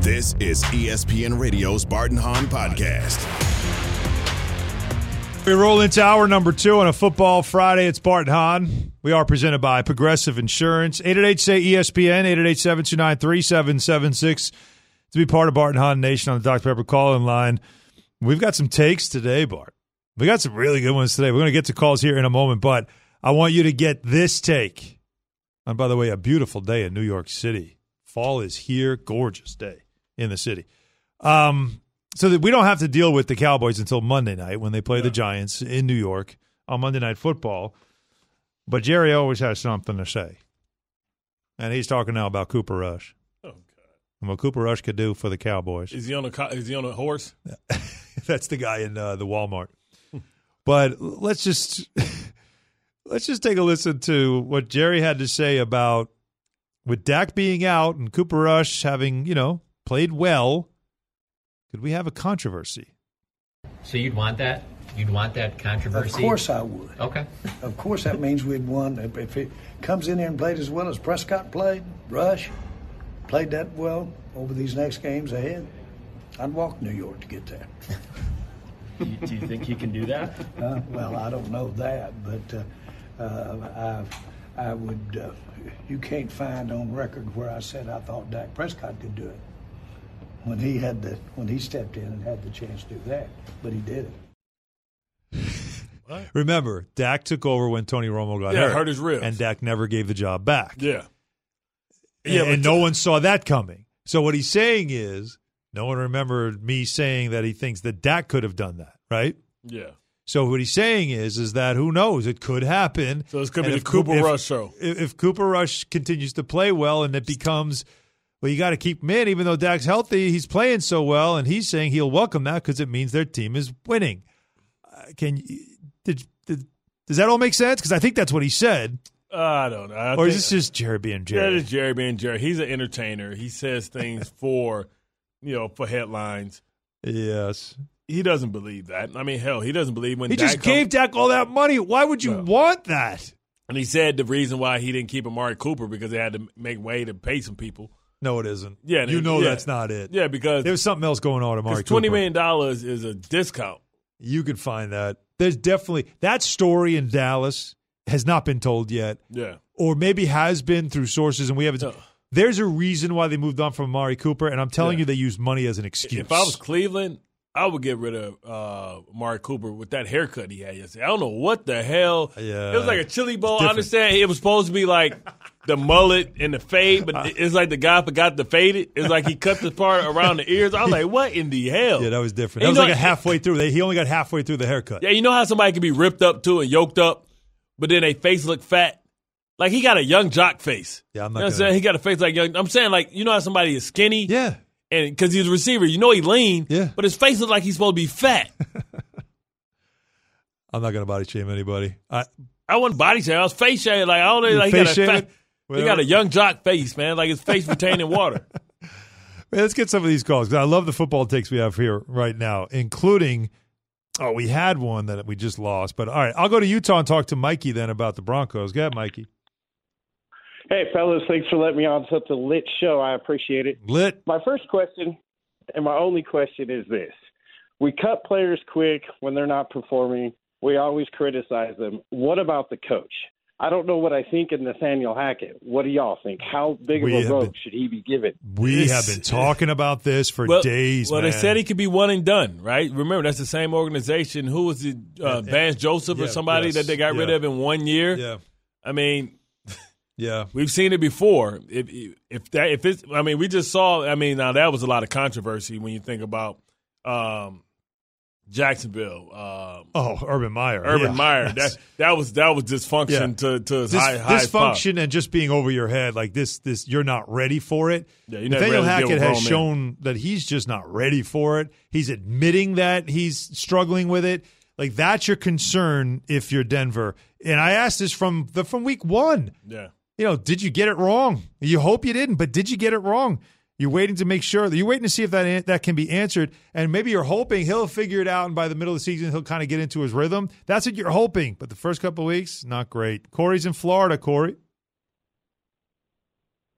This is ESPN Radio's Bart and Hahn podcast. We roll into hour number 2 on a Football Friday. It's Bart and Hahn. We are presented by Progressive Insurance. 888-SAY-ESPN, 888-729-3776 to be part of Bart and Hahn Nation on the Dr. Pepper call-in line. We've got some takes today, Bart. We got some really good ones today. We're going to get to calls here in a moment, but I want you to get this take. And by the way, a beautiful day in New York City. Fall is here. Gorgeous day in the city. So that we don't have to deal with the Cowboys until Monday night when they play the Giants in New York on Monday Night Football. But Jerry always has something to say. And he's talking now about Cooper Rush. Oh, God. And what Cooper Rush could do for the Cowboys. Is he on a horse? That's the guy in the Walmart. But let's just take a listen to what Jerry had to say about with Dak being out and Cooper Rush having, played well. Could we have a controversy? So you'd want that? You'd want that controversy? Of course I would. Okay. Of course that means we'd won. If it comes in there and played as well as Prescott played, Rush played that well over these next games ahead, I'd walk New York to get there. Do you think he can do that? Well, I don't know that, but I would. You can't find on record where I said I thought Dak Prescott could do it. When he stepped in and had the chance to do that, but he did it. What? Remember, Dak took over when Tony Romo got hurt his ribs, and Dak never gave the job back. Yeah, and no one saw that coming. So what he's saying is, no one remembered me saying that he thinks that Dak could have done that, right? Yeah. So what he's saying is that who knows? It could happen. So this could be the Cooper Rush show. If Cooper Rush continues to play well and it becomes. Well, you got to keep him in, even though Dak's healthy. He's playing so well, and he's saying he'll welcome that because it means their team is winning. Does that all make sense? Because I think that's what he said. I don't know. Or is this just Jerry being Jerry? Yeah, it's Jerry being Jerry. He's an entertainer. He says things for headlines. Yes. He doesn't believe that. I mean, hell, he doesn't believe when he just gave Dak all that money. Why would you want that? And he said the reason why he didn't keep Amari Cooper because they had to make way to pay some people. No, it isn't. Yeah, that's not it. Yeah, because there was something else going on. Amari Cooper. $20 million is a discount. You could find that. There's definitely that story in Dallas has not been told yet. Yeah, or maybe has been through sources, and we haven't. There's a reason why they moved on from Amari Cooper, and I'm telling you, they use money as an excuse. If I was Cleveland, I would get rid of Amari Cooper with that haircut he had yesterday. I don't know what the hell. Yeah, it was like a chili bowl. I understand it was supposed to be like the mullet and the fade, but it's like the guy forgot to fade it. It's like he cut the part around the ears. I was like, what in the hell? Yeah, that was different. That was like a halfway through. He only got halfway through the haircut. Yeah, you know how somebody can be ripped up too and yoked up, but then their face look fat? Like he got a young jock face. Yeah, I'm not. You know what I'm saying? He got a face like young. I'm saying like, you know how somebody is skinny? Yeah. And because he's a receiver, he lean, but his face looks like he's supposed to be fat. I'm not going to body shame anybody. I wasn't body shame. I was face shaming. Like, I don't know. Like, he got a young jock face, man. Like his face retaining water. Man, let's get some of these calls. I love the football takes we have here right now, including, we had one that we just lost. But, all right, I'll go to Utah and talk to Mikey then about the Broncos. Go ahead, Mikey. Hey, fellas, thanks for letting me on such a lit show. I appreciate it. Lit. My first question and my only question is this. We cut players quick when they're not performing. We always criticize them. What about the coach? I don't know what I think of Nathaniel Hackett. What do y'all think? How big of a rope should he be given? We have been talking about this for days, Well, man. they said he could be one and done, right? Remember, that's the same organization. Who was it? Vance Joseph or somebody that they got rid of in 1 year? Yeah. I mean – yeah, we've seen it before. We just saw. I mean, now that was a lot of controversy when you think about Jacksonville. Urban Meyer. Urban Meyer. That was dysfunction to his high dysfunction pop. And just being over your head like this. You're not ready for it. Yeah, you're Nathaniel Hackett has shown that he's just not ready for it. He's admitting that he's struggling with it. Like that's your concern if you're Denver. And I asked this from week one. Yeah. Did you get it wrong? You hope you didn't, but did you get it wrong? You're waiting to make sure. You're waiting to see if that can be answered, and maybe you're hoping he'll figure it out, and by the middle of the season, he'll kind of get into his rhythm. That's what you're hoping, but the first couple of weeks, not great. Corey's in Florida, Corey.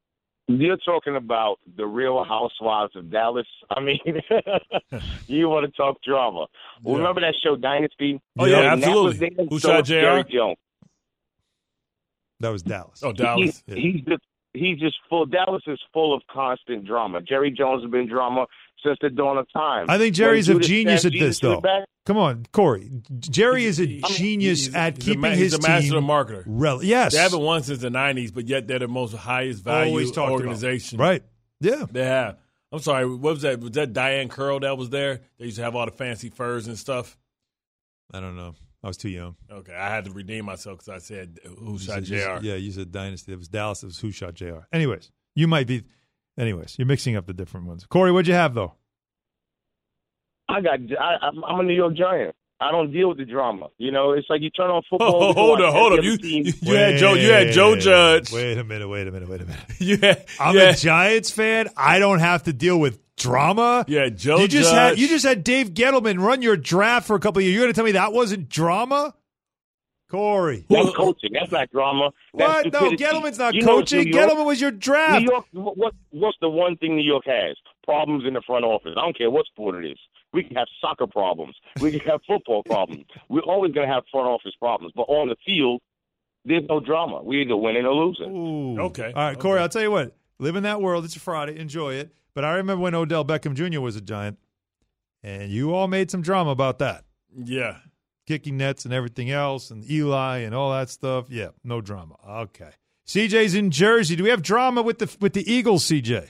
You're talking about the Real Housewives of Dallas. I mean, you want to talk drama. Yeah. Remember that show, Dynasty? Oh, yeah, absolutely. Who shot JR? Jerry Jones. That was Dallas. Oh, Dallas. He's just full. Dallas is full of constant drama. Jerry Jones has been drama since the dawn of time. I think Jerry's a genius at this, though. Come on, Corey. Jerry is a genius at keeping his team. He's a master marketer. Yes. They haven't won since the 90s, but yet they're the most highest value organization. Right. Yeah. They have. I'm sorry, what was that? Was that Diane Curl that was there? They used to have all the fancy furs and stuff. I don't know. I was too young. Okay, I had to redeem myself because I said, who shot JR? Yeah, you said Dynasty. It was Dallas. It was who shot JR. Anyways, you're mixing up the different ones. Corey, what'd you have, though? I'm a New York Giant. I don't deal with the drama. You know, it's like you turn on football. Oh, hold on. You had Joe Judge. Wait a minute. I'm a Giants fan. I don't have to deal with drama. Yeah, Joe Judge. You just had Dave Gettleman run your draft for a couple of years. You're going to tell me that wasn't drama? Corey. That's coaching. That's not drama. That's what? No, stupidity. Gettleman's not coaching. Gettleman was your draft. New York. What's the one thing New York has? Problems in the front office. I don't care what sport it is. We can have soccer problems. We can have football problems. We're always going to have front office problems. But on the field, there's no drama. We're either winning or losing. Ooh. Okay. All right, Corey, I'll tell you what. Live in that world. It's a Friday. Enjoy it. But I remember when Odell Beckham Jr. was a Giant, and you all made some drama about that. Yeah. Kicking nets and everything else, and Eli and all that stuff. Yeah, no drama. Okay. CJ's in Jersey. Do we have drama with the Eagles, CJ?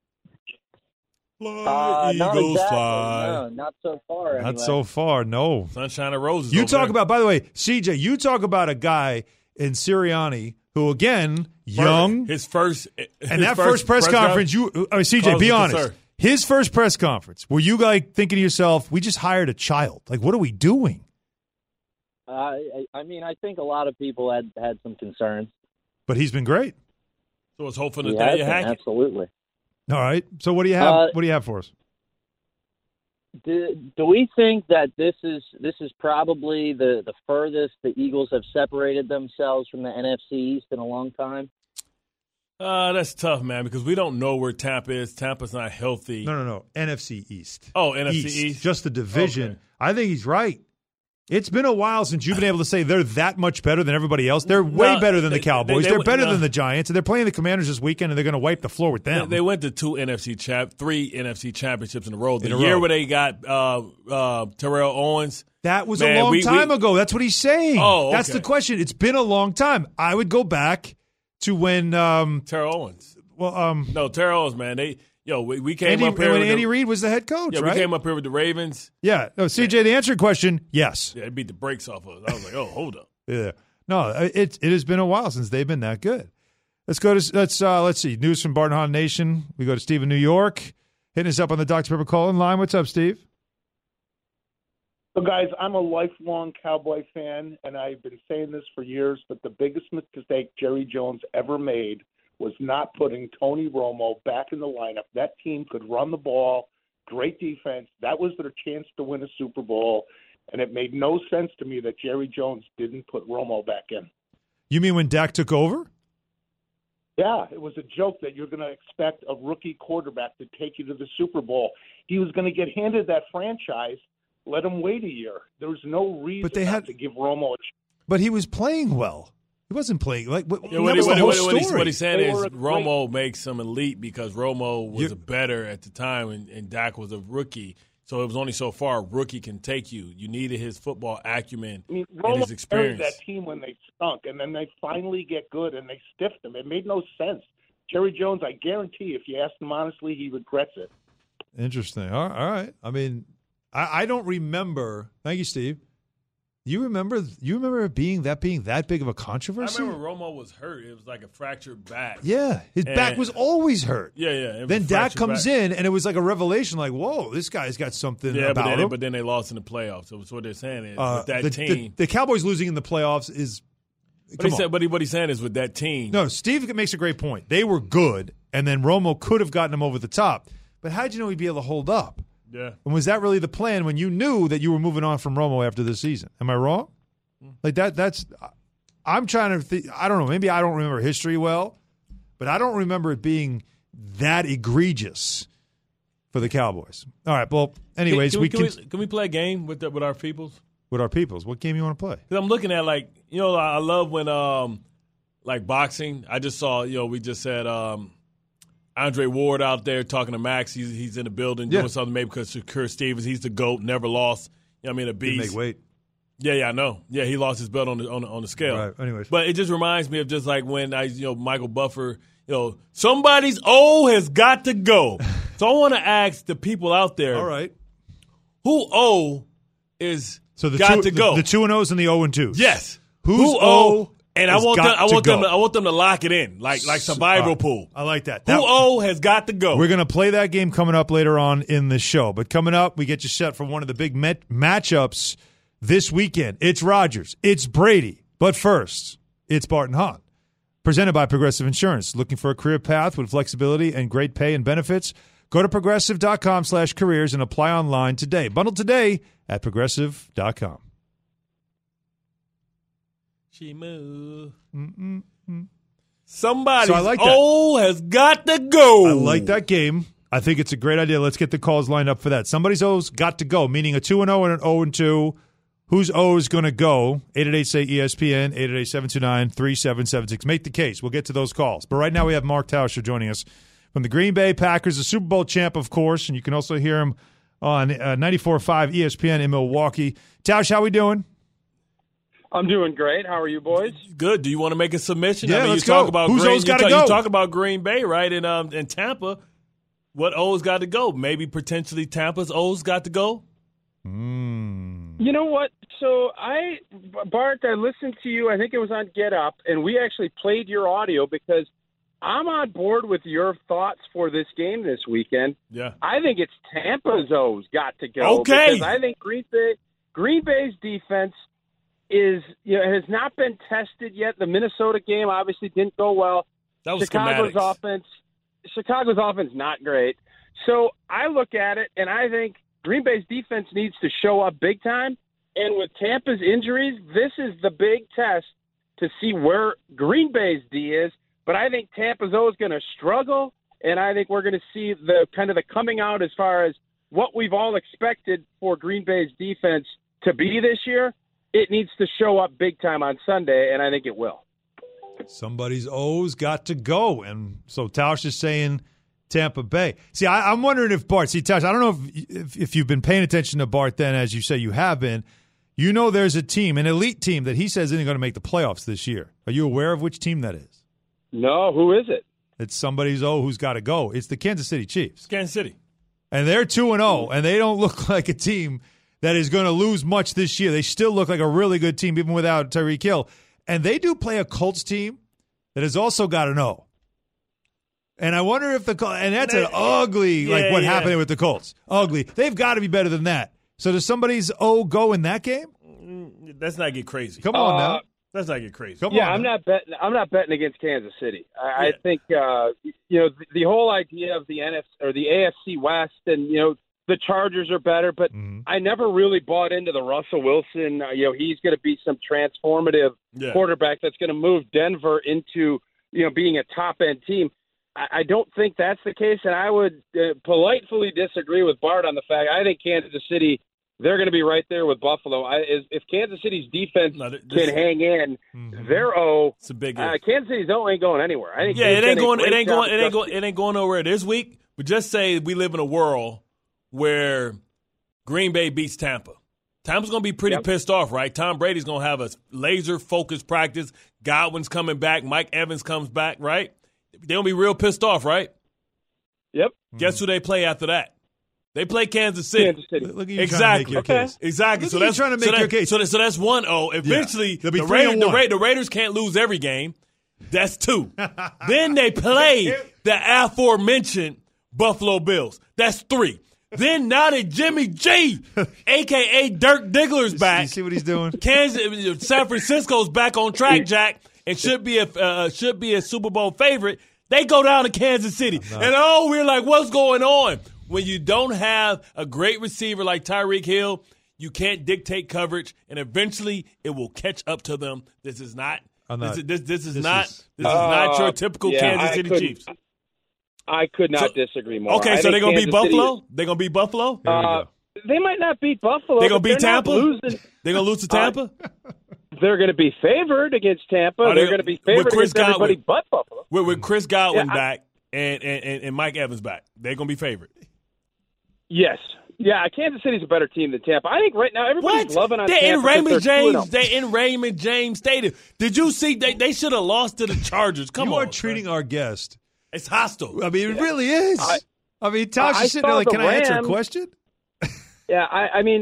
Fly, Eagles fly. No, not so far. Anyway. Not so far, no. Sunshine and roses. You talk about, by the way, CJ, you talk about a guy in Sirianni who, again, young. His first press conference, CJ, be honest. His first press conference, were you like thinking to yourself, we just hired a child? Like, what are we doing? I mean, I think a lot of people had some concerns. But he's been great. So it's hopeful that Nathaniel Hackett. Absolutely. All right. So what do you have? What do you have for us? Do we think that this is probably the furthest the Eagles have separated themselves from the NFC East in a long time? That's tough, man, because we don't know where Tampa is. Tampa's not healthy. No. NFC East. Oh, NFC East. Just the division. Okay. I think he's right. It's been a while since you've been able to say they're that much better than everybody else. They're way better than the Cowboys. They're better than the Giants, and they're playing the Commanders this weekend, and they're going to wipe the floor with them. They went to three NFC championships in a row. The year where they got Terrell Owens. That was a long time ago. That's what he's saying. Oh, okay. That's the question. It's been a long time. I would go back to when Terrell Owens. Well, no, Terrell Owens, man. We came up here when Andy Reid was the head coach, right? We came up here with the Ravens. Yeah. No, CJ, the answer to your question, yes. Yeah, it beat the brakes off of us. I was like, oh, hold up. Yeah. No, it has been a while since they've been that good. Let's see. News from Barton Hahn Nation. We go to Steve in New York, hitting us up on the Dr. Pepper call-in line. What's up, Steve? So, guys, I'm a lifelong Cowboy fan, and I've been saying this for years, but the biggest mistake Jerry Jones ever made was not putting Tony Romo back in the lineup. That team could run the ball, great defense. That was their chance to win a Super Bowl, and it made no sense to me that Jerry Jones didn't put Romo back in. You mean when Dak took over? Yeah, it was a joke that you're going to expect a rookie quarterback to take you to the Super Bowl. He was going to get handed that franchise. Let him wait a year. There was no reason to give Romo a chance. But he was playing well. He wasn't playing like what he's saying is Romo makes him elite because Romo was better at the time and Dak was a rookie. So it was only so far a rookie can take you. You needed his football acumen and his experience. Romo carried that team when they stunk, and then they finally get good and they stiffed him. It made no sense. Jerry Jones, I guarantee, if you ask him honestly, he regrets it. Interesting. All right. I mean, I don't remember. Thank you, Steve. You remember it being that big of a controversy? I remember Romo was hurt. It was like a fractured back. Yeah, his back was always hurt. Yeah. Then Dak comes in, and it was like a revelation. Like, whoa, this guy's got something about him. But then they lost in the playoffs. So what they're saying is with that team, the Cowboys losing in the playoffs is. What he's saying is with that team. No, Steve makes a great point. They were good, and then Romo could have gotten him over the top. But how'd you know he'd be able to hold up? Yeah. And was that really the plan when you knew that you were moving on from Romo after this season? Am I wrong? Like that's I'm trying to I don't know. Maybe I don't remember history well, but I don't remember it being that egregious for the Cowboys. All right, well, anyways, can we play a game with our peoples? With our peoples, what game you want to play? Because I'm looking at I love when like boxing. I just saw we just had Andre Ward out there talking to Max. He's in the building doing something maybe because Shakur Stevens. He's the GOAT, never lost. A beast. Didn't make weight. Yeah, I know. Yeah, he lost his belt on the scale. Right. Anyways, but it just reminds me of just like when Michael Buffer. Somebody's O has got to go. So I want to ask the people out there. All right, who O is to go? The 2-0s and the 0-2s. Yes. Who O? And I want them to lock it in, like survival pool. I like that. Who O has got to go? We're going to play that game coming up later on in the show. But coming up, we get you set for one of the big matchups this weekend. It's Rodgers. It's Brady. But first, it's Bart and Hahn. Presented by Progressive Insurance. Looking for a career path with flexibility and great pay and benefits? Go to Progressive.com/careers and apply online today. Bundle today at Progressive.com. Somebody has got to go. I like that game. I think it's a great idea. Let's get the calls lined up for that. Somebody's O's got to go, meaning a 2-0 and an 0-2. Whose O is going to go? 888-SAY-ESPN, 888-729-3776. Make the case. We'll get to those calls. But right now we have Mark Tauscher joining us from the Green Bay Packers, the Super Bowl champ, of course, and you can also hear him on 94.5 ESPN in Milwaukee. Tausch, how we doing? I'm doing great. How are you, boys? Good. Do you want to make a submission? Yeah, let's you talk go. About Whose O's got to go? You talk about Green Bay, right, in Tampa. What O's got to go? Maybe potentially Tampa's O's got to go? You know what? So Bart, I listened to you. I think it was on Get Up, and we actually played your audio because I'm on board with your thoughts for this game this weekend. Yeah. I think it's Tampa's O's got to go. Okay. Because I think Green Bay's defense has not been tested yet. The Minnesota game obviously didn't go well. That was Chicago's offense not great. So I look at it and I think Green Bay's defense needs to show up big time. And with Tampa's injuries, this is the big test to see where Green Bay's D is. But I think Tampa's O is going to struggle, and I think we're going to see the coming out as far as what we've all expected for Green Bay's defense to be this year. It needs to show up big time on Sunday, and I think it will. Somebody's O's got to go. And so Tausch is saying Tampa Bay. See, I'm wondering if Bart – see, Tausch, I don't know if you've been paying attention to Bart then, as you say you have been. You know there's a team, an elite team, that he says isn't going to make the playoffs this year. Are you aware of which team that is? No, who is it? It's somebody's who's got to go. It's the Kansas City Chiefs. Kansas City. And they're 2-0, and they don't look like a team that is going to lose much this year. They still look like a really good team, even without Tyreek Hill. And they do play a Colts team that has also got an O. And I wonder if and that's an ugly, what happened with the Colts. Ugly. They've got to be better than that. So does somebody's O go in that game? Let's not get crazy. Come on now. Let's not get crazy. I'm not betting against Kansas City. I think the whole idea of the NFC or the AFC West, and the Chargers are better, but I never really bought into the Russell Wilson. He's going to be some transformative quarterback that's going to move Denver into being a top end team. I don't think that's the case, and I would politely disagree with Bart on the fact I think Kansas City, they're going to be right there with Buffalo. If Kansas City's defense can hang in, their it's a big Kansas City's O ain't going anywhere. I think it ain't going nowhere this week. But just say we live in a world where Green Bay beats Tampa. Tampa's going to be pretty pissed off, right? Tom Brady's going to have a laser-focused practice. Godwin's coming back. Mike Evans comes back, right? They're going to be real pissed off, right? Yep. Guess who they play after that? They play Kansas City. Look at you trying to make your case. Exactly. So that's trying to make your case. So that's 1-0. Eventually, the Raiders can't lose every game. That's 2. Then they play the aforementioned Buffalo Bills. That's 3. Then now that Jimmy G, a.k.a. Dirk Diggler's back. You see what he's doing? San Francisco's back on track, Jack, and should be a Super Bowl favorite. They go down to Kansas City. And we're like, what's going on? When you don't have a great receiver like Tyreek Hill, you can't dictate coverage, and eventually it will catch up to them. This is not I'm not. This is not your typical Kansas City Chiefs. I could not disagree more. Okay, so they're going to beat Buffalo? They're going to beat Buffalo? They might not beat Buffalo. They're going to beat Tampa? They're going to lose to Tampa? They're going to be favored against Tampa. They're going to be favored against everybody but Buffalo. With Chris Godwin back and Mike Evans back, they're going to be favored. Yes. Yeah, Kansas City's a better team than Tampa. I think right now everybody's loving on Tampa. They're in Raymond James Stadium. Did you see? They should have lost to the Chargers. Come on. You are treating our guest. It's hostile. I mean, it really is. I mean, Tosh is sitting there like, can I answer a question? Yeah, I mean,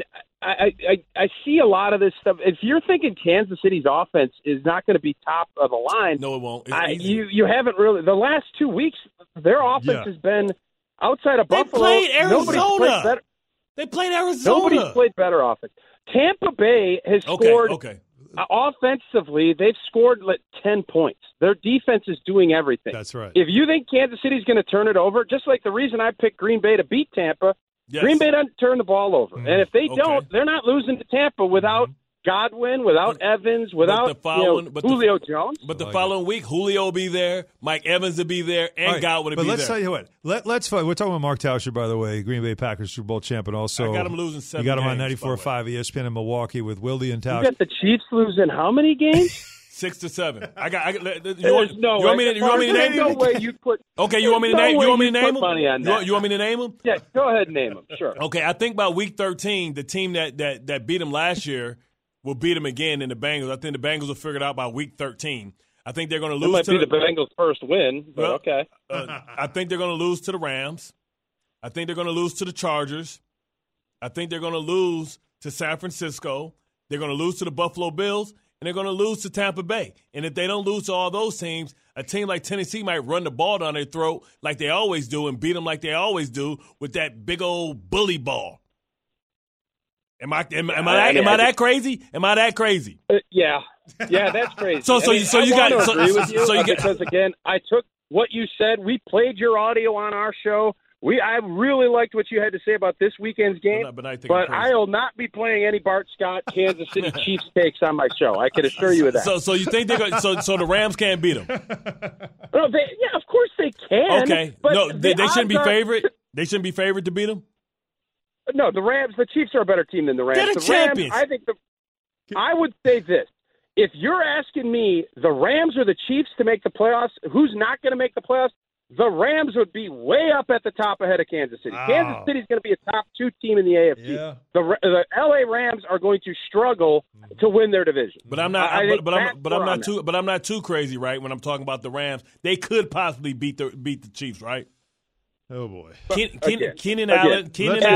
I see a lot of this stuff. If you're thinking Kansas City's offense is not going to be top of the line, no, it won't. You haven't really. The last 2 weeks, their offense has been outside of Buffalo. They played Arizona. They played Arizona. Nobody's played better offense. Tampa Bay has scored. Offensively, they've scored 10 points. Their defense is doing everything. That's right. If you think Kansas City's going to turn it over, just like the reason I picked Green Bay to beat Tampa, Green Bay doesn't turn the ball over. And if they don't, they're not losing to Tampa without Godwin, without Evans, without Julio Jones. But the following week, Julio will be there, Mike Evans will be there, and Godwin will be there. But let's tell you what. Let's fight. We're talking about Mark Tauscher, by the way, Green Bay Packers Super Bowl champ, and also I got him losing 7 You got him on games, 94.5 ESPN in Milwaukee with Wildy and Tauscher. You got the Chiefs losing how many games? 6 to 7. You want me to name no way you put. Okay, you want me to name? You want me to name them? Money on that. You want me to name them? Yeah, go ahead and name them. Sure. Okay, I think by week 13, the team that beat them last year will beat them again in the Bengals. I think the Bengals will figure it out by week 13. I think they're going to lose. It might be the Bengals' first win, but okay. I think they're going to lose to the Rams. I think they're going to lose to the Chargers. I think they're going to lose to San Francisco. They're going to lose to the Buffalo Bills, and they're going to lose to Tampa Bay. And if they don't lose to all those teams, a team like Tennessee might run the ball down their throat like they always do and beat them like they always do with that big old bully ball. Am I that crazy? Am I that crazy? Yeah, that's crazy. Because again, I took what you said. We played your audio on our show. I really liked what you had to say about this weekend's game, but I will not be playing any Bart Scott Kansas City Chiefs takes on my show. I can assure you of that. So you think they're going? So the Rams can't beat them? No, of course they can. Okay, but no, they shouldn't be favored. They shouldn't be favored to beat them. No, the Chiefs are a better team than the Rams. They're the champions. Rams, I would say this. If you're asking me, the Rams or the Chiefs to make the playoffs, who's not going to make the playoffs? The Rams would be way up at the top ahead of Kansas City. Oh. Kansas City's going to be a top 2 team in the AFC. Yeah. The LA Rams are going to struggle to win their division. But I'm not. But I'm not too crazy, right? When I'm talking about the Rams, they could possibly beat the Chiefs, right? Oh boy, Keenan Allen.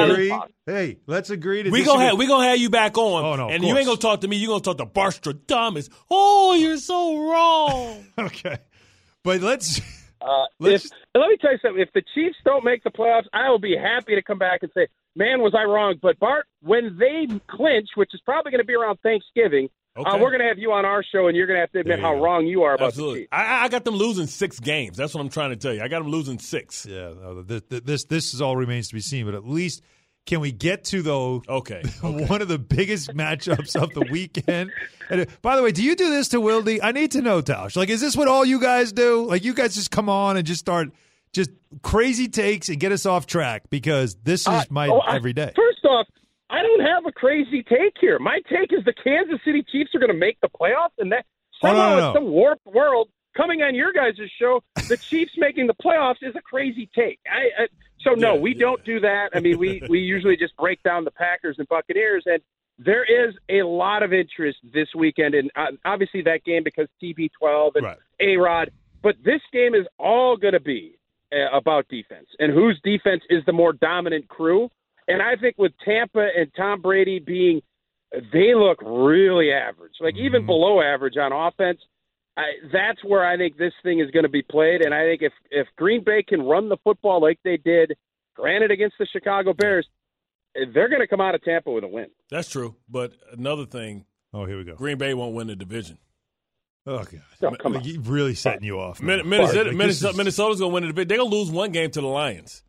Hey, let's agree to. We gonna have you back on. Oh no, and you ain't gonna talk to me. You gonna talk to Barstradamus. Oh, you're so wrong. Okay, but let's. Let me tell you something. If the Chiefs don't make the playoffs, I will be happy to come back and say, man, was I wrong. But, Bart, when they clinch, which is probably going to be around Thanksgiving, we're going to have you on our show, and you're going to have to admit how wrong you are about the Chiefs. I got them losing 6 games. That's what I'm trying to tell you. I got them losing 6. Yeah, no, this all remains to be seen. But at least can we get to, though, one of the biggest matchups of the weekend? And by the way, do you do this to Wildy? I need to know, Tausch. Like, is this what all you guys do? Like, you guys just come on and just start just crazy takes and get us off track? Because this is every day. First off, I don't have a crazy take here. My take is the Kansas City Chiefs are going to make the playoffs, and that somehow in some warped world, coming on your guys' show, the Chiefs making the playoffs is a crazy take. We don't do that. I mean, we usually just break down the Packers and Buccaneers, and there is a lot of interest this weekend, and obviously that game because TB12 and A-Rod. But this game is all going to be about defense and whose defense is the more dominant crew. And I think with Tampa and Tom Brady they look really average, like even below average on offense. That's where I think this thing is going to be played. And I think if Green Bay can run the football like they did, granted against the Chicago Bears, they're going to come out of Tampa with a win. That's true. But another thing. Oh, here we go. Green Bay won't win the division. Oh, God. No, come on. He's really setting you off. Minnesota's going to win the division. They're going to lose one game to the Lions.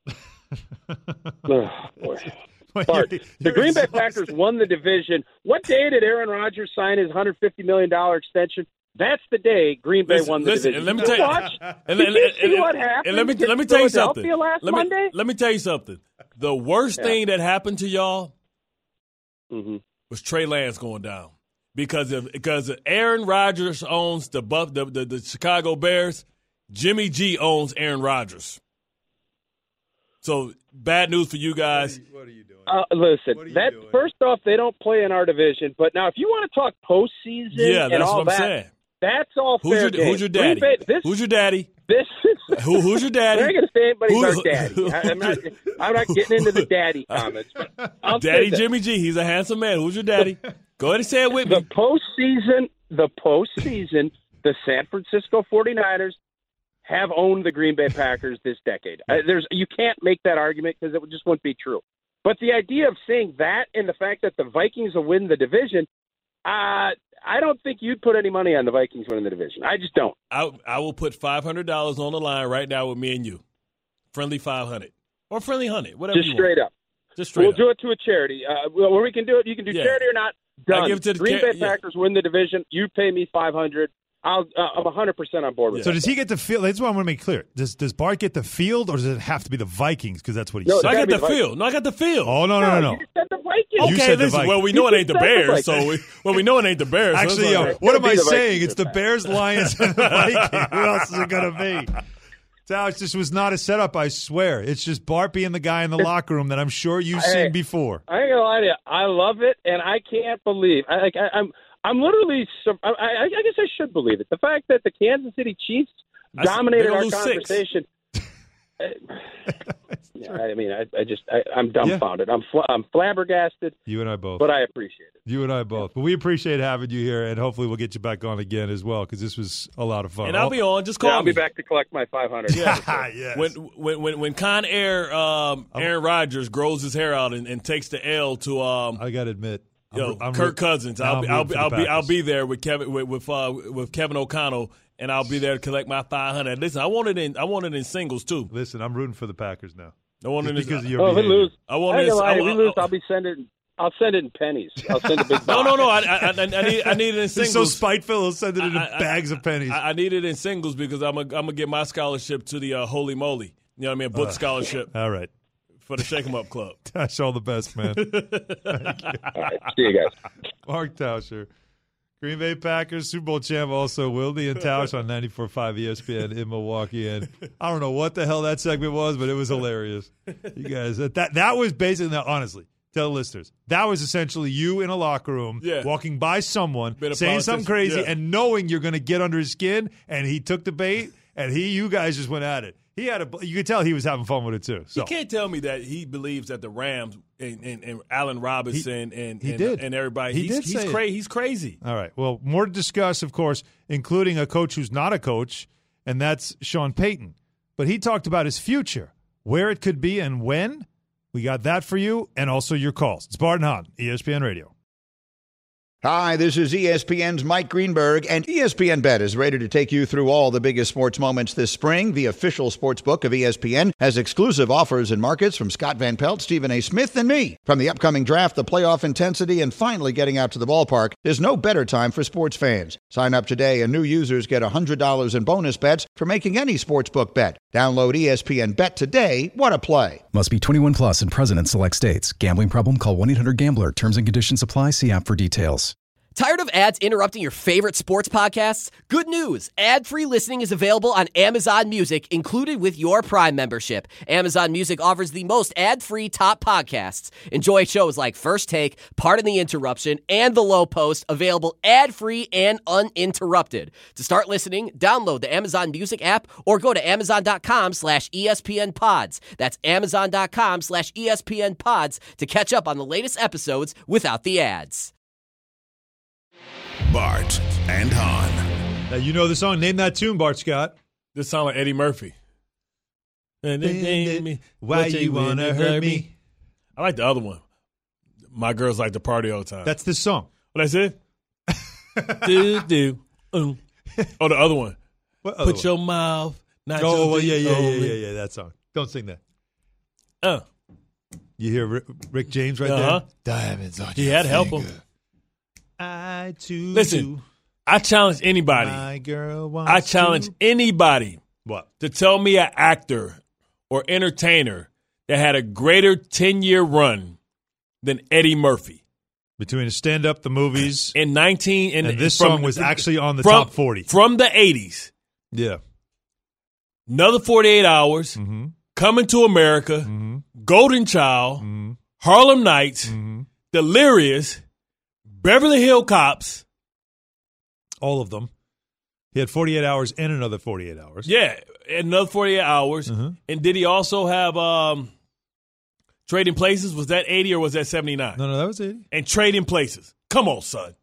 Boy. Bart, the Green Bay Packers won the division. What day did Aaron Rodgers sign his $150 million extension? That's the day Green Bay won the division. And let me tell you, what happened. And let me tell you something. Monday? Let me tell you something. The worst thing that happened to y'all was Trey Lance going down because Aaron Rodgers owns the Chicago Bears. Jimmy G owns Aaron Rodgers. So bad news for you guys. What are you doing? Listen, first off, they don't play in our division. But now, if you want to talk postseason and all that, saying. That's all fair game. Who's your daddy? Who's your daddy? Who's your daddy? I'm not going to say anybody's our daddy. I'm not getting into the daddy comments. Daddy Jimmy G. He's a handsome man. Who's your daddy? Go ahead and say it with me. The postseason, the San Francisco 49ers have owned the Green Bay Packers this decade. You can't make that argument because it just wouldn't be true. But the idea of saying that and the fact that the Vikings will win the division, I don't think you'd put any money on the Vikings winning the division. I just don't. I will put $500 on the line right now with me and you. Friendly 500 or friendly 100, whatever. Just straight up. We'll do it to a charity. Where we can do it, you can do charity or not. Done. I give it to the Green Bay Packers win the division. You pay me $500. I'm 100% on board with that. So does he get the field? That's what I want to make clear. Does Bart get the field, or does it have to be the Vikings? Because that's what he said. I got the field. No, I got the field. Oh, no. You said the Vikings. Okay, listen. Well, we know it ain't the Bears. We know it ain't the Bears. Actually, what am I saying? It's the Bears, Lions, and the Vikings. Who else is it going to be? Tausch, this was not a setup, I swear. It's just Bart being the guy in the locker room that I'm sure you've seen before. I ain't going to lie to you. I love it, and I can't believe. I'm literally – I guess I should believe it. The fact that the Kansas City Chiefs dominated our conversation – I'm dumbfounded. I'm flabbergasted. You and I both. But I appreciate it. You and I both. But we appreciate having you here, and hopefully we'll get you back on again as well because this was a lot of fun. And I'll be on. Just call me. I'll be back to collect my $500. Yeah. Yes. When Con Air Aaron Rodgers grows his hair out and takes the L to I got to admit. Kirk Cousins. I'll be there with Kevin with Kevin O'Connell, and I'll be there to collect my $500. Listen, I want it in singles too. Listen, I'm rooting for the Packers now. I want it because of your behavior. If we lose, we lose. I'll send it in pennies. I'll send a big box. No. I need it in singles. He's so spiteful. He'll send it in bags of pennies. I need it in singles because I'm gonna get my scholarship to the Holy Moly. You know what I mean? Book scholarship. All right. For the Shake 'em Up Club. Tausch, all the best, man. All right, see you guys. Mark Tauscher, Green Bay Packers, Super Bowl champ, also Wilde and Tausch on 94.5 ESPN in Milwaukee. And I don't know what the hell that segment was, but it was hilarious. You guys, that was basically, honestly, tell the listeners, that was essentially you in a locker room walking by someone, saying something crazy, and knowing you're going to get under his skin, and he took the bait, and you guys just went at it. You could tell he was having fun with it too. So. You can't tell me that he believes that the Rams and Allen Robinson and everybody. He's crazy. All right. Well, more to discuss, of course, including a coach who's not a coach, and that's Sean Payton. But he talked about his future, where it could be, and when. We got that for you, and also your calls. It's Bart and Hahn, ESPN Radio. Hi, this is ESPN's Mike Greenberg, and ESPN Bet is ready to take you through all the biggest sports moments this spring. The official sports book of ESPN has exclusive offers and markets from Scott Van Pelt, Stephen A. Smith, and me. From the upcoming draft, the playoff intensity, and finally getting out to the ballpark, there's no better time for sports fans. Sign up today, and new users get $100 in bonus bets for making any sportsbook bet. Download ESPN Bet today. What a play. Must be 21 plus and present in select states. Gambling problem? Call 1-800-GAMBLER. Terms and conditions apply. See app for details. Tired of ads interrupting your favorite sports podcasts? Good news! Ad-free listening is available on Amazon Music, included with your Prime membership. Amazon Music offers the most ad-free top podcasts. Enjoy shows like First Take, Pardon the Interruption, and The Low Post, available ad-free and uninterrupted. To start listening, download the Amazon Music app or go to amazon.com/ESPNpods. That's amazon.com/ESPNpods to catch up on the latest episodes without the ads. Bart and Hahn. Now, you know the song. Name that tune, Bart Scott. This sounds like Eddie Murphy. Why you wanna hurt me? I like the other one. My girls like to party all the time. That's the song. What I said? Oh, the other one. What other Put one? your mouth. Not yeah. That song. Don't sing that. You hear Rick James right there? Diamonds on your finger. He had to help him. I too. Listen, I challenge anybody. My girl wants I challenge anybody what? To tell me an actor or entertainer that had a greater 10-year run than Eddie Murphy. Between stand-up, the movies, and this song was actually on the top 40. From the 80s. Yeah. Another 48 Hours, Coming to America, Golden Child, Harlem Nights, Delirious, Beverly Hills Cops. All of them. He had 48 Hours and another 48 Hours. Yeah, another 48 Hours. And did he also have Trading Places? Was that 80 or was that 79? No, that was 80. And Trading Places. Come on, son.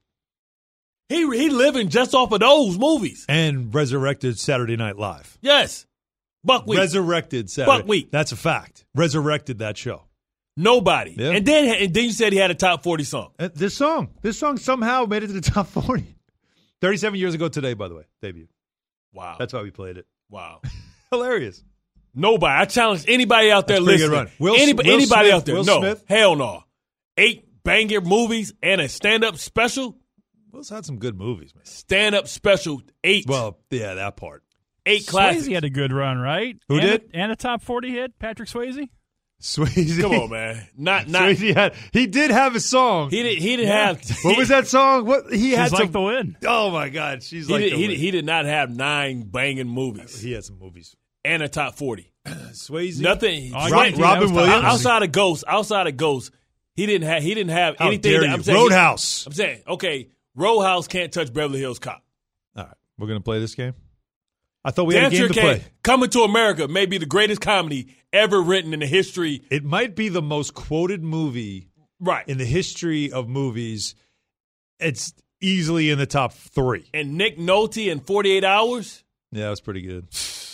He living just off of those movies. And resurrected Saturday Night Live. Yes. Buckwheat. Resurrected Saturday. Buckwheat. That's a fact. Resurrected that show. Nobody. Yeah. And then you said he had a top 40 song. This song somehow made it to the top 40. 37 years ago today, by the way, debut. Wow. That's why we played it. Wow. Hilarious. Nobody. I challenge anybody out there listening. Good run. Anybody Smith, out there. Will No. Smith. Hell no. 8 banger movies and a stand-up special. Will's had some good movies, man. Stand-up special 8. Well, yeah, that part. 8 classics. Swayze had a good run, right? Who did? And a top 40 hit, Patrick Swayze. Swayze. Come on, man. Not. Swayze he did have a song. He didn't have. What was that song? What he had She's Like the Wind. Oh my God, She's Like the Wind. He did not have 9 banging movies. He had some movies and a top 40. Swayze. Nothing. Robin Williams. Outside of Ghost, he didn't have How anything. Dare you. I'm saying, Roadhouse. I'm saying, okay, Roadhouse can't touch Beverly Hills Cop. All right, we're gonna play this game. I thought we had a game to play. Coming to America may be the greatest comedy ever written in the history. It might be the most quoted movie in the history of movies. It's easily in the top 3. And Nick Nolte in 48 Hours? Yeah, that was pretty good.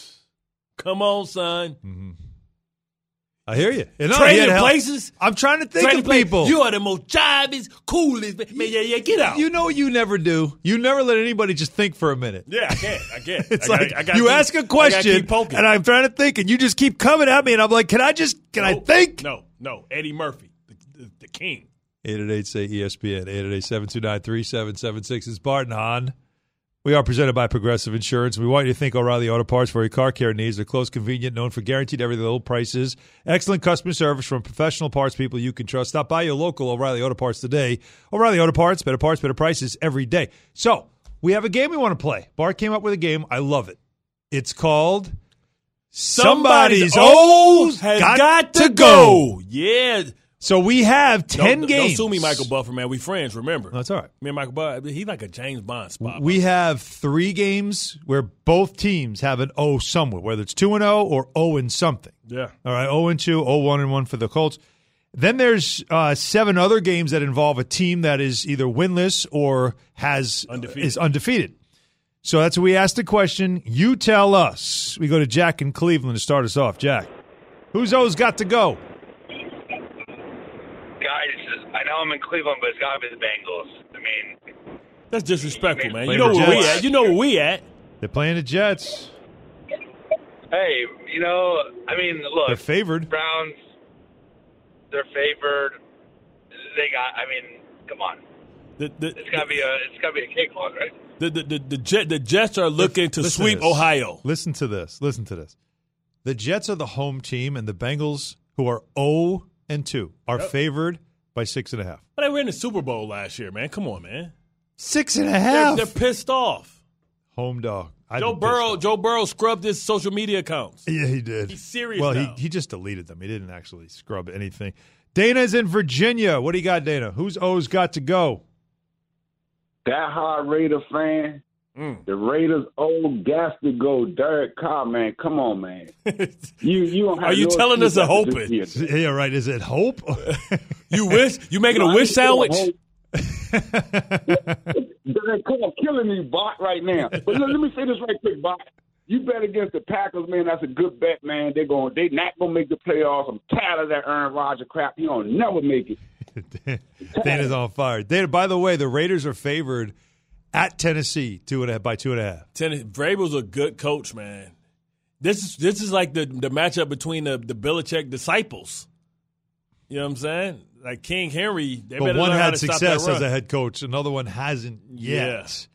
Come on, son. Mm-hmm. I hear you. Trading Places? I'm trying to think of people. You are the most jivest, coolest. Man, yeah, get out. You know what you never do? You never let anybody just think for a minute. Yeah, I can't. It's you ask a question, and I'm trying to think, and you just keep coming at me, and I'm like, can I think? No. Eddie Murphy, the king. 888-SAY-ESPN, 888-729-3776 is Bart and Hahn. We are presented by Progressive Insurance. We want you to think O'Reilly Auto Parts for your car care needs. They're close, convenient, known for guaranteed everyday low prices. Excellent customer service from professional parts people you can trust. Stop by your local O'Reilly Auto Parts today. O'Reilly Auto Parts, better prices every day. So, we have a game we want to play. Bart came up with a game. I love it. It's called Somebody's O's has got to go. Yeah. So we have 10 games. Don't sue me, Michael Buffer, man. We friends, remember? That's all right. Me and Michael Buffer, he's like a James Bond spot. We have 3 games where both teams have an O somewhere, whether it's 2-0 or O and something. Yeah. All right, 0-2, 0-1-1 for the Colts. Then there's 7 other games that involve a team that is either winless or is undefeated. So that's what we asked the question. You tell us. We go to Jack in Cleveland to start us off. Jack, whose O's got to go? Guys, I know I'm in Cleveland, but it's got to be the Bengals. I mean, that's disrespectful, man. Playing You know the where we Jets. at. You know where we at. They're playing the Jets. hey, I mean, look. They're favored. Browns, they're favored. They got. I mean, come on. It's got to be a cakewalk, right? The Jets are looking to sweep Ohio. Listen to this. The Jets are the home team, and the Bengals, who are 0-2, are favored by 6.5. But they were in the Super Bowl last year, man. Come on, man. 6.5. They're pissed off. Home dog. Joe Burrow scrubbed his social media accounts. Yeah, he did. He's serious Well, now. he just deleted them. He didn't actually scrub anything. Dana's in Virginia. What do you got, Dana? Whose O's got to go? That hard Raider fan. The Raiders old gas to go. Derek Carr, man. Come on, man. You don't have Are you no telling us excuse a hope? after this year. Yeah, right. Is it hope? You wish? You making a wish sandwich? Derek Carr killing me, Bart, right now. But let me say this right quick, Bart. You bet against the Packers, man. That's a good bet, man. They not gonna make the playoffs. I'm tired of that Aaron Rodgers crap. He don't never make it. Dana's on fire. Dana, by the way, the Raiders are favored at Tennessee by 2.5. Vrabel's a good coach, man. This is like the matchup between the Belichick disciples. You know what I'm saying? Like King Henry. They but better one learn how had to stop success that as run. a head coach. Another one hasn't yet.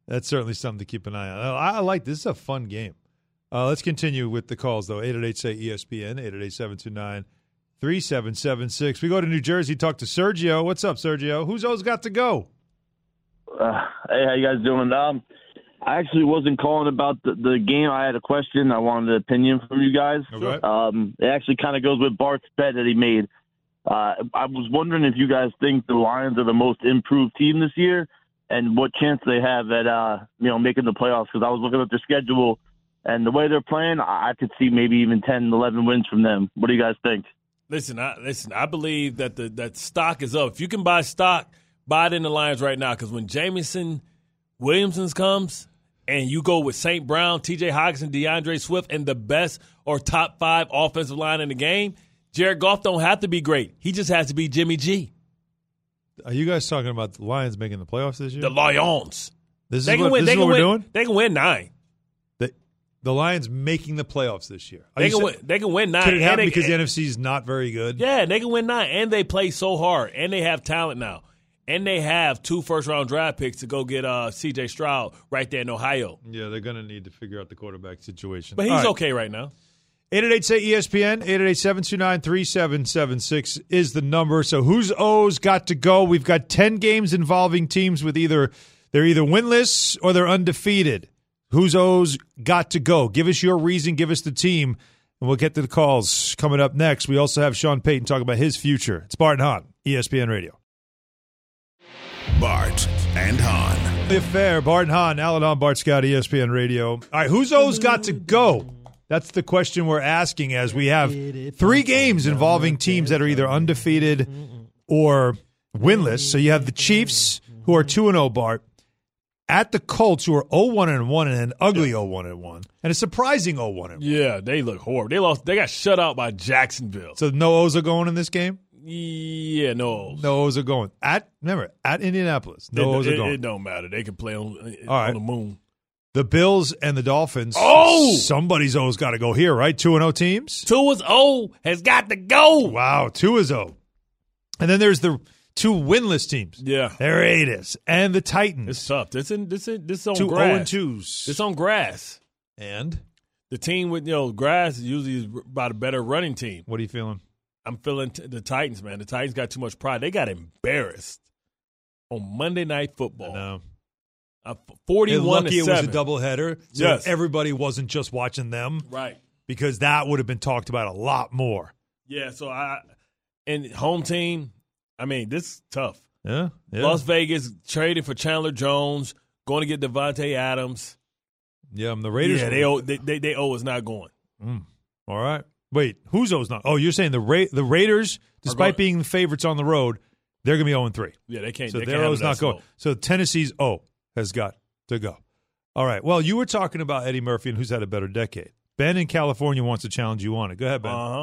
That's certainly something to keep an eye on. I like this. This is a fun game. Let's continue with the calls, though. 888-SAY-ESPN, 888-729-3776. We go to New Jersey, talk to Sergio. What's up, Sergio? Who's O's got to go? Hey, how you guys doing? I actually wasn't calling about the game. I had a question. I wanted an opinion from you guys. Okay. It actually kind of goes with Bart's bet that he made. I was wondering if you guys think the Lions are the most improved team this year and what chance they have at making the playoffs, because I was looking at their schedule, and the way they're playing, I could see maybe even 10, 11 wins from them. What do you guys think? Listen. I believe that that stock is up. If you can buy stock, buy it in the Lions right now, because when Jameson Williamson comes and you go with St. Brown, T.J. Hockenson, DeAndre Swift, and the best or top 5 offensive line in the game, Jared Goff don't have to be great. He just has to be Jimmy G. Are you guys talking about the Lions making the playoffs this year? The Lions. This is what we're doing? They can win 9. The Lions making the playoffs this year. They can win 9. Could it happen because the NFC is not very good? Yeah, they can win 9. And they play so hard. And they have talent now. And they have 2 first-round draft picks to go get C.J. Stroud right there in Ohio. Yeah, they're going to need to figure out the quarterback situation. But he's okay right now. 888-SAY-ESPN, 888-729-3776 is the number. So whose O's got to go? We've got 10 games involving teams with they're either winless or they're undefeated. Whose O's got to go? Give us your reason. Give us the team. And we'll get to the calls coming up next. We also have Sean Payton talking about his future. It's Bart and Hahn, ESPN Radio. Bart and Hahn. The affair, Bart and Hahn, Alan on Bart Scott, ESPN Radio. All right, whose O's got to go? That's the question we're asking as we have 3 games involving teams that are either undefeated or winless. So you have the Chiefs, who are 2-0, Bart, at the Colts, who are 0-1-1 and an ugly 0-1-1 and a surprising 0-1-1. Yeah, they look horrible. They got shut out by Jacksonville. So no O's are going in this game? Yeah, no O's. No O's are going. At Indianapolis. No O's are going. It don't matter. They can play on the moon. The Bills and the Dolphins. Oh! Somebody's O's got to go here, right? 2-0 teams? 2 O has got to go. Wow, 2 is O. And then there's the 2 winless teams. Yeah. There it is. And the Titans. It's tough. This on 2 grass. 0-2s. It's on grass. And? The team with grass usually is about a better running team. What are you feeling? I'm feeling the Titans, man. The Titans got too much pride. They got embarrassed on Monday Night Football. I know. 41-7. Lucky it was a doubleheader, so yes. Everybody wasn't just watching them. Right. Because that would have been talked about a lot more. Yeah, so and home team, this is tough. Yeah. Las Vegas trading for Chandler Jones, going to get Devontae Adams. Yeah, the Raiders. Yeah, they owe us not going. All right. Wait, who's O's not? Oh, you're saying the Raiders, despite being the favorites on the road, they're going to be 0-3. Yeah, they can't. So they their can't O's not going. So Tennessee's O has got to go. All right. Well, you were talking about Eddie Murphy and who's had a better decade. Ben in California wants to challenge you on it. Go ahead, Ben. Uh-huh.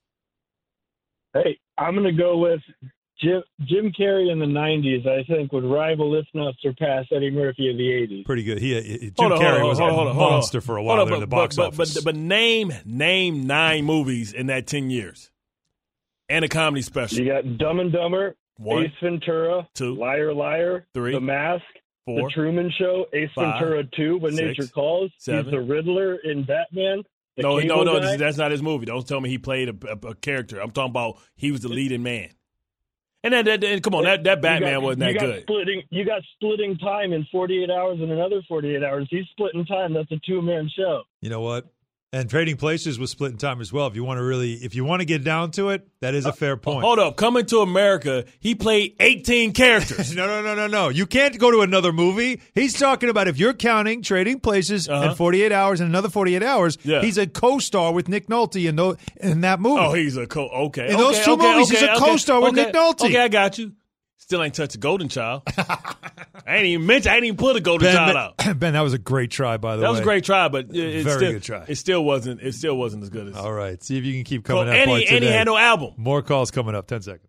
Hey, I'm going to go with Jim Carrey in the 90s, I think, would rival, if not surpass, Eddie Murphy in the 80s. Pretty good. Jim Carrey was a monster for a while in the box office. But name 9 movies in that 10 years. And a comedy special. You got Dumb and Dumber, 1, Ace Ventura, 2, Liar Liar, 3, The Mask, 4, The Truman Show, Ace 5, Ventura 2, When 6, Nature Calls. 7. He's the Riddler in Batman. No, guy. that's not his movie. Don't tell me he played a character. I'm talking about he was the leading man. And come on, that Batman wasn't that good. You got splitting time in 48 hours and another 48 hours. He's splitting time. That's a 2-man show. You know what? And Trading Places was split in time as well. If you want to get down to it, that is a fair point. Hold up. Coming to America, he played 18 characters. No. You can't go to another movie. He's talking about if you're counting Trading Places and 48 hours and another 48 hours, he's a co-star with Nick Nolte in that movie. Oh, he's a okay. In those two movies, he's a co-star with Nick Nolte. Okay, I got you. Still ain't touched a Golden Child. I ain't even put a Golden Child out. Ben, that was a great try, by the way. That was a great try, but good try. It still wasn't as good as. All right, see if you can keep coming up. And he had no album. More calls coming up. 10 seconds.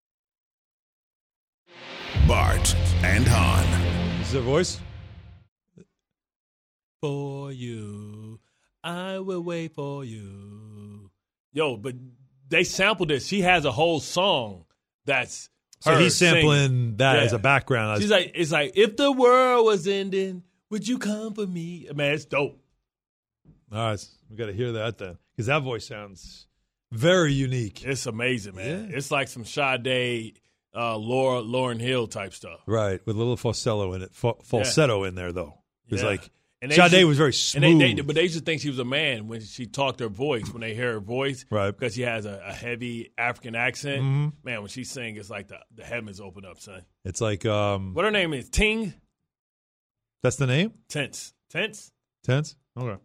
Bart and Hahn. Is there a voice? For you, I will wait for you. Yo, but they sampled this. She has a whole song that's. So he's sampling singing. that as a background. She's like, it's like, if the world was ending, Would you come for me? Man, it's dope. All right, we got to hear that then, because that voice sounds very unique. It's amazing, man. Yeah. It's like some Sade, Lauryn Hill type stuff. Right, with a little falsetto in it. Falsetto in there, though. It's like and Sade was very smooth. But they used to think she was a man when she talked her voice, when they hear her voice. Right. Because she has a heavy African accent. Mm-hmm. Man, when she sings, it's like the heavens open up, son. It's like what her name is? Ting? That's the name? Tense. Okay.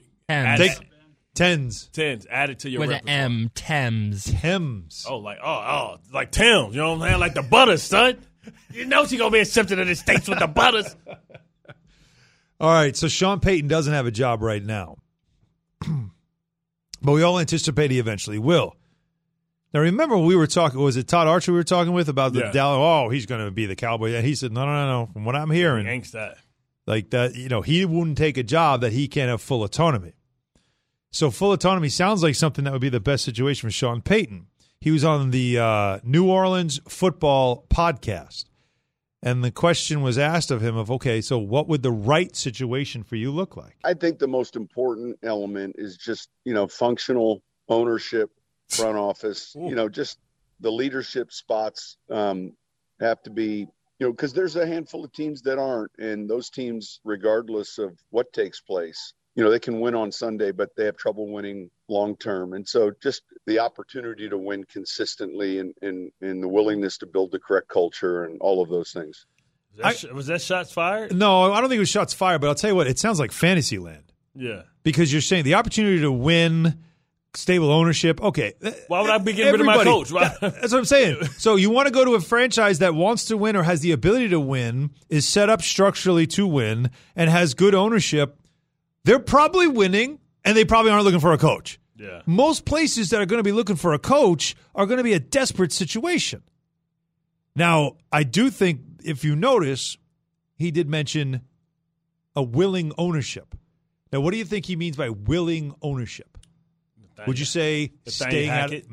Tens. Tens. Add it to your with repertoire. an M. Thames. Oh, like like Tim. You know what I'm saying? Like the Butters, son. You know she gonna be accepted in the States with the Butters. All right, so Sean Payton doesn't have a job right now. But we all anticipate he eventually will. Now, remember we were talking, was it Todd Archer we were talking with about the Dallas, he's going to be the Cowboy. And he said, no. From what I'm hearing, Yanks that. Like that, he wouldn't take a job that he can't have full autonomy. So full autonomy sounds like something that would be the best situation for Sean Payton. He was on the New Orleans football podcast. And the question was asked of him okay, so what would the right situation for you look like? I think the most important element is just, functional ownership, front office, just the leadership spots have to be, because there's a handful of teams that aren't. And those teams, regardless of what takes place, they can win on Sunday, but they have trouble winning long term. And so just the opportunity to win consistently and the willingness to build the correct culture and all of those things. Was that shots fired? No, I don't think it was shots fired, but I'll tell you what, it sounds like fantasy land. Yeah. Because you're saying the opportunity to win, stable ownership. Okay. Why would I be getting rid of my coach? That's what I'm saying. So you want to go to a franchise that wants to win or has the ability to win, is set up structurally to win, and has good ownership. They're probably winning, and they probably aren't looking for a coach. Yeah. Most places that are going to be looking for a coach are going to be a desperate situation. Now, I do think, if you notice, he did mention a willing ownership. Now, what do you think he means by willing ownership? Would you say staying at it?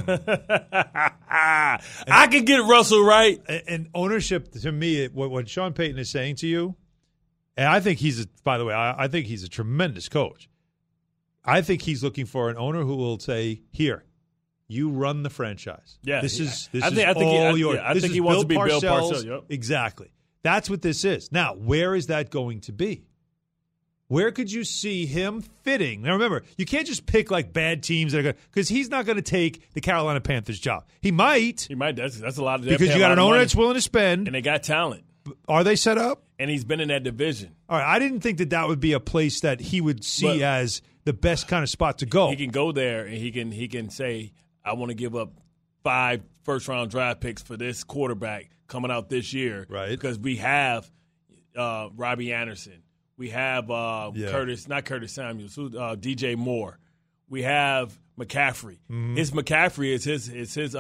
I can get Russell right. And ownership, to me, what Sean Payton is saying to you, and I think I think he's a tremendous coach. I think he's looking for an owner who will say, here, you run the franchise. Yeah, this is I think he wants to be Bill Parcells. Yep. Exactly. That's what this is. Now, where is that going to be? Where could you see him fitting? Now, remember, you can't just pick like bad teams that are going because he's not going to take the Carolina Panthers job. He might. That's a lot of because you got an owner that's willing to spend, and they got talent. Are they set up? And he's been in that division. All right, I didn't think that would be a place that he would see as the best kind of spot to go. He can go there and he can say, I want to give up 5 first-round draft picks for this quarterback coming out this year. Right. Because we have Robbie Anderson. We have Curtis Samuels, DJ Moore. We have McCaffrey. Mm-hmm. His McCaffrey is his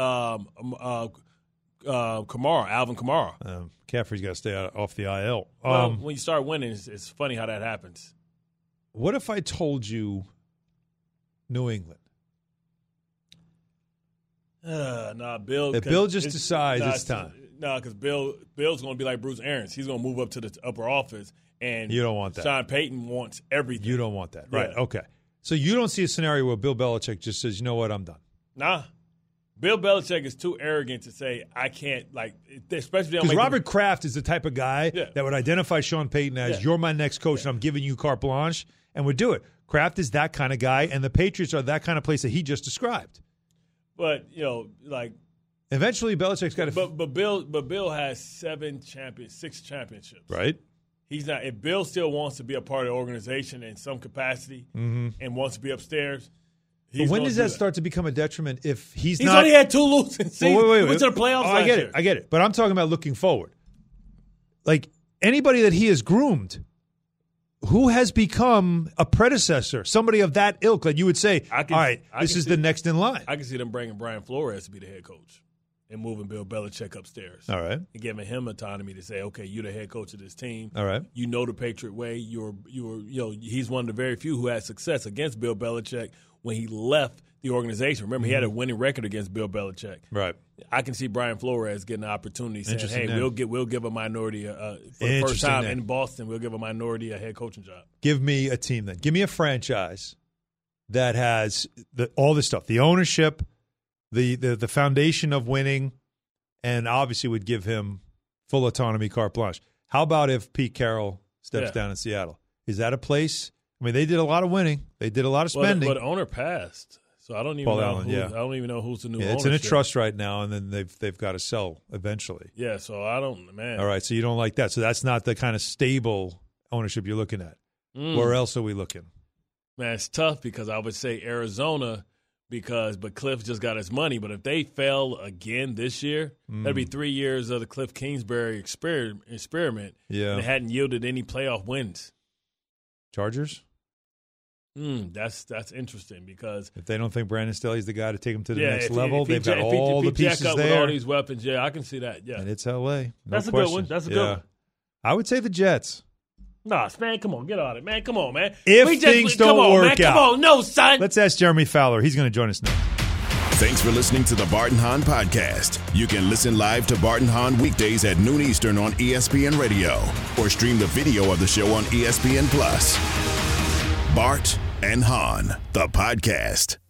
Kamara, Alvin Kamara. McCaffrey's got to stay off the IL. Well, when you start winning, it's funny how that happens. What if I told you New England? Bill. If Bill just decides it's time. Because Bill's going to be like Bruce Arians. He's going to move up to the upper office, and you don't want that. Sean Payton wants everything. You don't want that, right? Yeah. Okay. So you don't see a scenario where Bill Belichick just says, "You know what? I'm done." Nah. Bill Belichick is too arrogant to say, I can't, especially because Robert Kraft is the type of guy that would identify Sean Payton as, you're my next coach, and I'm giving you carte blanche, and would do it. Kraft is that kind of guy, and the Patriots are that kind of place that he just described. But, eventually Belichick's got to. But Bill has 6 championships. Right. He's not. If Bill still wants to be a part of the organization in some capacity and wants to be upstairs. But when does that start to become a detriment if he's not? He's only had 2 losing seasons. Wait. Went to the playoffs last year. I get it. But I'm talking about looking forward. Like anybody that he has groomed, who has become a predecessor, somebody of that ilk that you would say, this is the next in line. I can see them bringing Brian Flores to be the head coach and moving Bill Belichick upstairs. All right. And giving him autonomy to say, okay, you're the head coach of this team. All right. You know the Patriot way. He's one of the very few who had success against Bill Belichick when he left the organization. Remember, he had a winning record against Bill Belichick. Right. I can see Brian Flores getting an opportunity saying, hey, name. we'll give a minority for the first time in Boston, we'll give a minority a head coaching job. Give me a team then. Give me a franchise that has all this stuff, the ownership, the foundation of winning, and obviously would give him full autonomy, carte blanche. How about if Pete Carroll steps down in Seattle? Is that a place? I mean, they did a lot of winning. They did a lot of spending. But the owner passed, so I don't even know. Allen, I don't even know who's the new. It's in a trust right now, and then they've got to sell eventually. Yeah, so I don't, man. All right, so you don't like that. So that's not the kind of stable ownership you're looking at. Where else are we looking? Man, it's tough because I would say Arizona but Cliff just got his money. But if they fail again this year, that'd be 3 years of the Cliff Kingsbury experiment. Yeah. And it hadn't yielded any playoff wins. Chargers? That's interesting because if they don't think Brandon Staley's the guy to take them to the next level, they've got all the pieces there. With all these weapons, I can see that. Yeah, and it's L.A. That's a good one. That's a good one. I would say the Jets. Nah, man, come on, get on it, man. Come on, man. If things don't work out. Come on, no, son. Let's ask Jeremy Fowler. He's going to join us now. Thanks for listening to the Bart and Hahn Podcast. You can listen live to Bart and Hahn weekdays at noon Eastern on ESPN Radio or stream the video of the show on ESPN+. Bart and Hahn, the podcast.